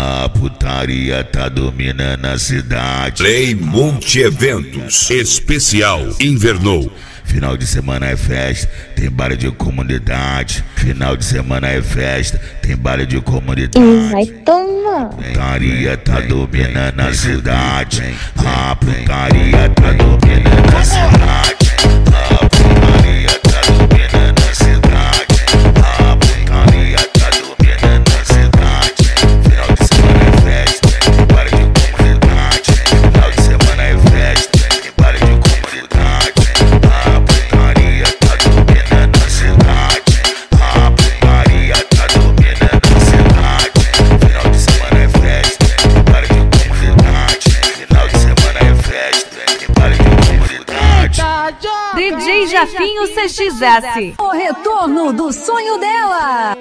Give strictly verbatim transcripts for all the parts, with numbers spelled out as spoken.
A putaria tá dominando a cidade. Play Multi-Eventos Especial Invernou. Final de semana é festa, tem baile de comunidade. Final de semana é festa, tem baile de comunidade. E vai tomar. Putaria tá dominando a cidade. A putaria tá dominando a cidade. A putaria tá dominando a cidade. A putaria tá dominando a cidade. Final de semana é festa, tem baile de comunidade. Final de semana é festa, tem baile de comunidade. A putaria tá dominando a cidade. A putaria tá dominando a cidade. Final de semana é festa, tem baile de comunidade. Final de semana é festa, tem baile de comunidade. D J Jafinho C X S. O retorno do sonho dela.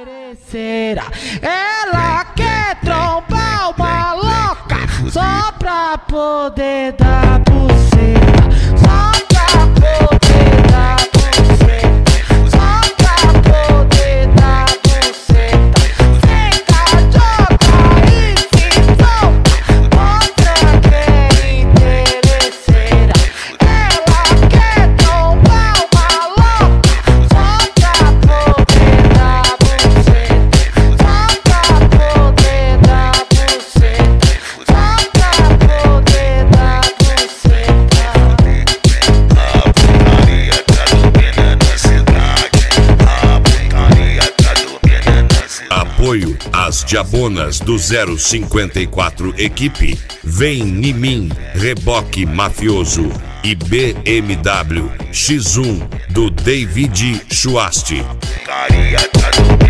Ela quer trombar uma louca só pra poder dar buceta. Só pra poder dar buceta. Só pra poder dar buceta. Fica, joga e se solta. Mostra que é interesseira. Ela quer trombar uma louca só pra poder dar buceta. Só pra poder dar buceta. Só pra poder dar buceta. A putaria tá dominando a cidade. A putaria tá dominando a cidade. Apoio às Diabonas do zero cinquenta e quatro Equipe. Vem em mim, Reboque Mafioso e B M W X um do David Schwast. Putaria tá dominando